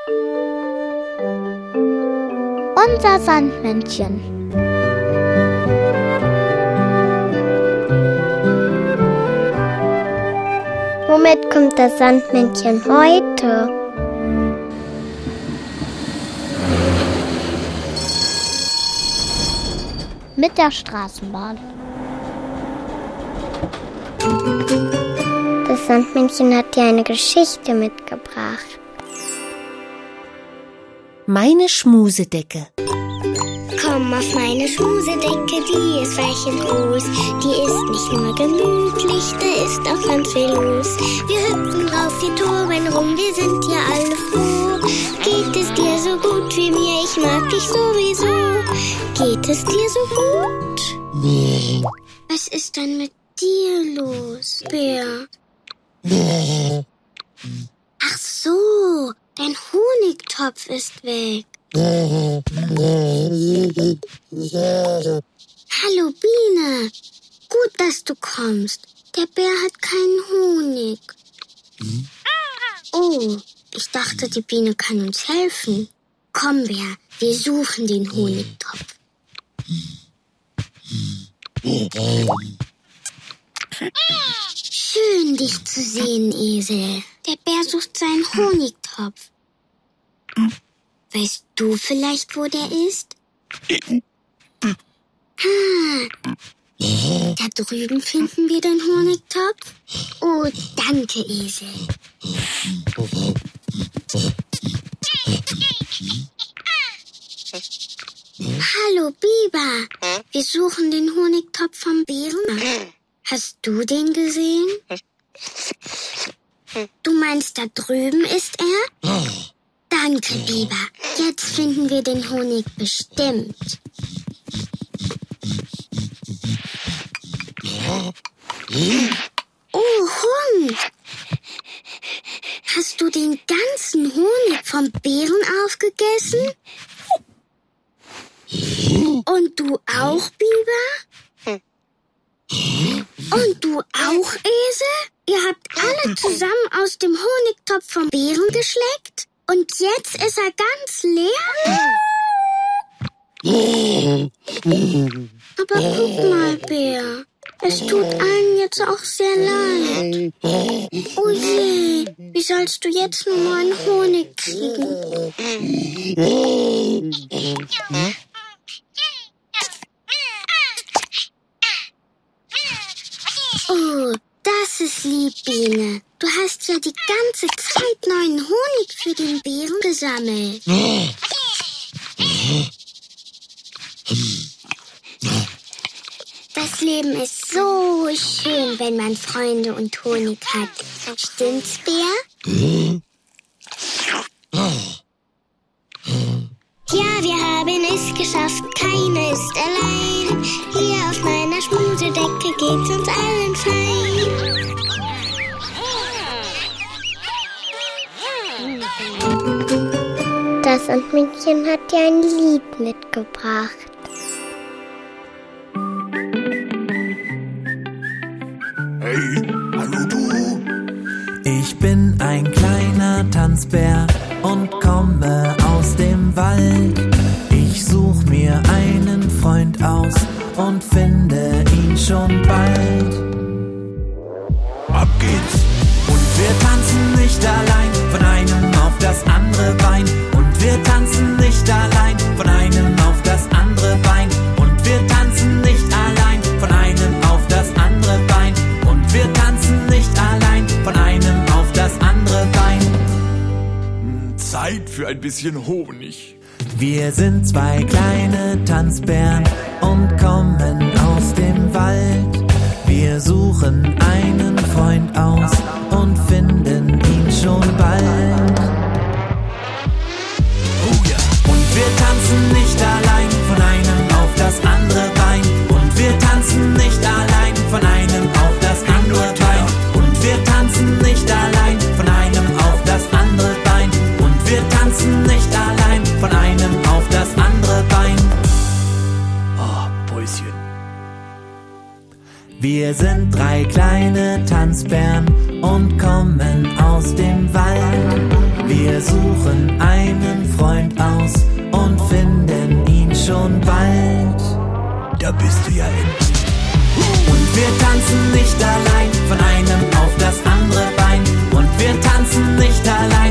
Unser Sandmännchen. Womit kommt das Sandmännchen heute? Mit der Straßenbahn. Das Sandmännchen hat dir eine Geschichte mitgebracht. Meine Schmusedecke. Komm auf meine Schmusedecke, die ist weich und groß. Die ist nicht nur gemütlich, da ist auch ganz viel los. Wir hüpfen drauf, wir toben rum, wir sind ja alle froh. Geht es dir so gut wie mir, ich mag dich sowieso. Geht es dir so gut? Nee. Was ist denn mit dir los, Bär? Nee. Ach so, dein Honigtopf ist weg. Hallo Biene, gut, dass du kommst. Der Bär hat keinen Honig. Oh, ich dachte, die Biene kann uns helfen. Komm, Bär, wir suchen den Honigtopf. Schön, dich zu sehen, Esel. Der Bär sucht seinen Honigtopf. Weißt du vielleicht, wo der ist? Da drüben finden wir den Honigtopf. Oh, danke, Esel. Hallo, Biber. Wir suchen den Honigtopf vom Bären. Hast du den gesehen? Du meinst, da drüben ist er? Danke, Biber. Jetzt finden wir den Honig bestimmt. Oh, Hund! Hast du den ganzen Honig vom Bären aufgegessen? Und du auch, Biber? Und du auch, Esel? Ihr habt alle zusammen aus dem Honigtopf vom Bären geschleckt? Und jetzt ist er ganz leer? Aber guck mal, Bär. Es tut allen jetzt auch sehr leid. Oh je, wie sollst du jetzt nur neuen Honig kriegen? Oh, das ist lieb, Biene. Du hast ja die ganze Zeit neuen Honig für den Bären gesammelt. Das Leben ist so schön, wenn man Freunde und Honig hat. Stimmt's, Bär? Ja, wir haben es geschafft, keiner ist allein. Hier auf meiner Schmusedecke geht's uns allen fein. Das Sandmännchen hat dir ein Lied mitgebracht. Hey, hallo du. Ich bin ein kleiner Tanzbär und komme aus dem Wald. Ich such mir einen Freund aus und finde ihn schon bald. Ab geht's. Und wir tanzen nicht allein, von einem auf das andere Bein. Und wir tanzen nicht allein, von einem auf das andere Bein. Und wir tanzen nicht allein, von einem auf das andere Bein. Und wir tanzen nicht allein, von einem auf das andere Bein. Zeit für ein bisschen Honig. Wir sind zwei kleine Tanzbären und kommen aus dem Wald. Wir suchen einen Freund aus und finden ihn schon bald. Oh ja. Und wir tanzen nicht allein, von einem auf das andere Bein. Und wir tanzen nicht allein, von einem auf das andere Bein. Und wir tanzen nicht allein, von einem auf das andere Bein. Und wir tanzen nicht allein, von einem auf das andere Bein. Oh, Päuschen. Wir sind drei kleine Tanzbären und kommen aus dem Wald. Wir suchen einen Freund aus und finden ihn schon bald. Da bist du ja endlich. Und wir tanzen nicht allein, von einem auf das andere Bein. Und wir tanzen nicht allein.